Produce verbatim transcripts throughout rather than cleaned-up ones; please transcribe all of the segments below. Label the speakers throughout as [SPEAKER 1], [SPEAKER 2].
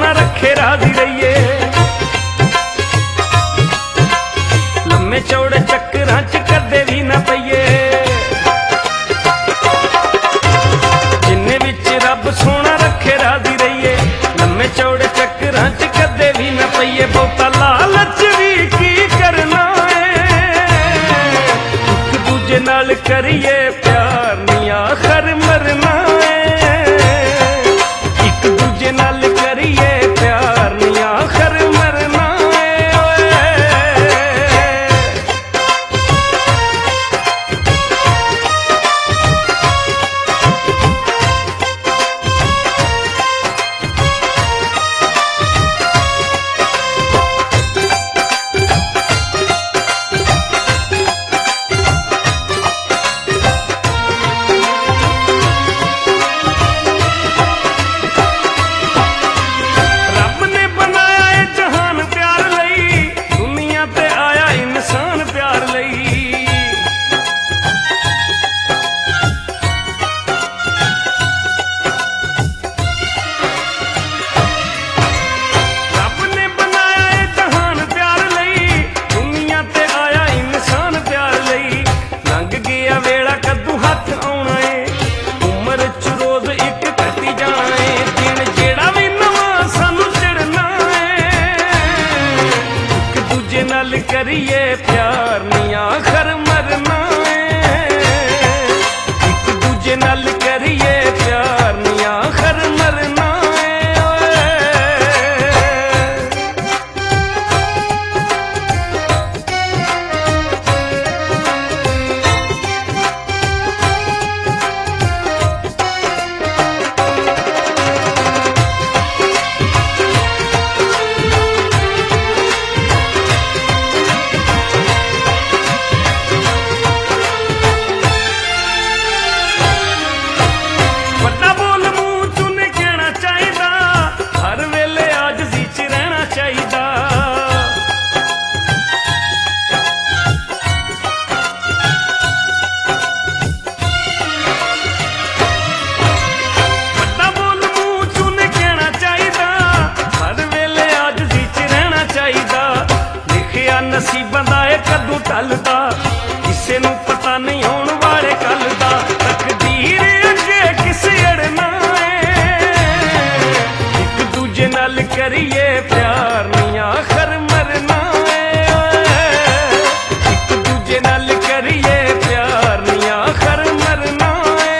[SPEAKER 1] सोना रखे राजी रहिए। लम्मे चौड़े चक्करां च कदे भी ना पईए, जिन्ने विच रब सोना रखे राजी रहिए। लम्मे चौड़े चक्करां च कदे भी ना पईए, बहुता लालच भी की करना है, एक दूजे नाल करिए प्यार नी आखर मरना है, एक दूजे नाल करिए प्यार नी आखर मरना है। करिए प्यार नी आखर मरना है, एक दूजे नाल करिए प्यार नी आखर मरना है। नसीबां दा ए कदों टलदा, किसे नूं पता नहीं होण वाले कल दा, तकदीर अगे किसे अड़ना है, एक दूजे नाल करिए प्यार नी आखर मरना है, एक दूजे नाल करिए प्यार नी आखर मरना है।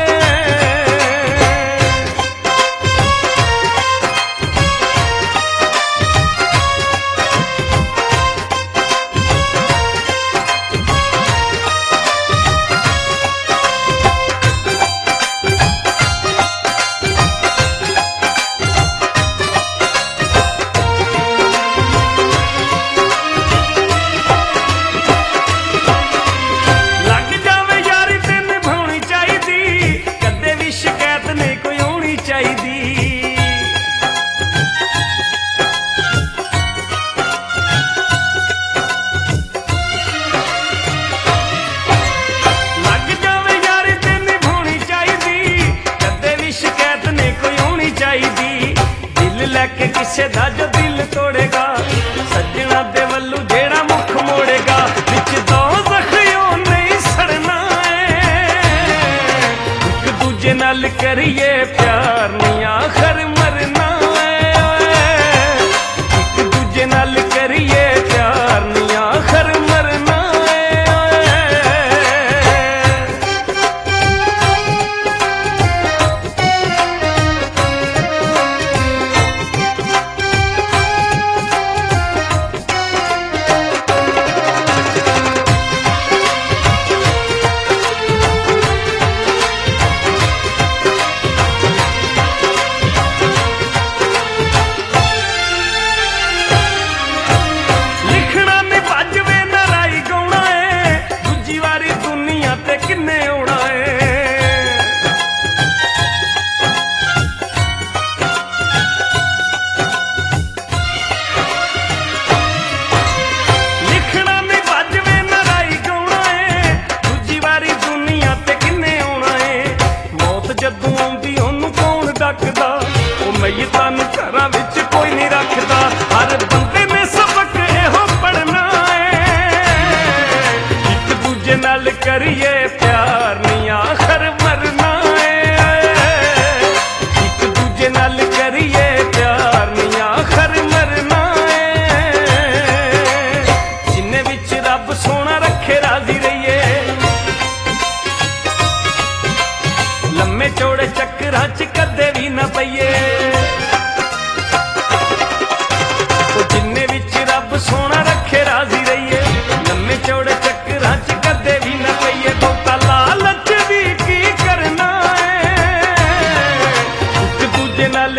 [SPEAKER 1] लैके किसे दा जो दिल तोड़ेगा, सजना दे वल्लू जेड़ा मुख मोड़ेगा, बिच दो जखियों नहीं सड़ना है, एक दूजे नाल करिए प्यार नी आखर मरना है, एक दूजे नाल करिए प्यार नी आखर मरना है।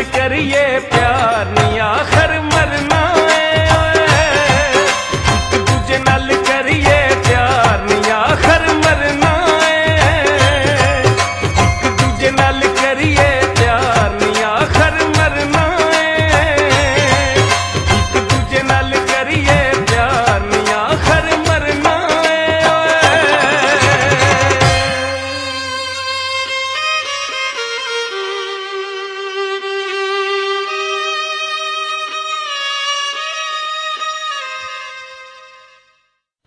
[SPEAKER 1] करिए प्यार नी आखिर